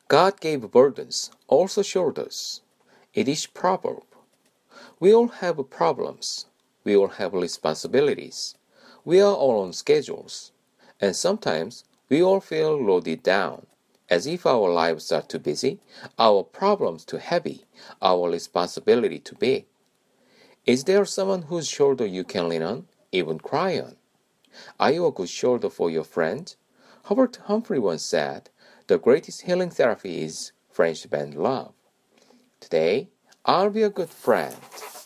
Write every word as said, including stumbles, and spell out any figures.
God gave burdens, also shoulders. It is proverb. We all have problems. We all have responsibilities. We are all on schedules. And sometimes we all feel loaded down, as if our lives are too busy, our problems too heavy, our responsibility too big. Is there someone whose shoulder you can lean on, even cry on? Are you a good shoulder for your friend? Hubert Humphrey once said, "The greatest healing therapy is friendship and love." Today, I'll be a good friend.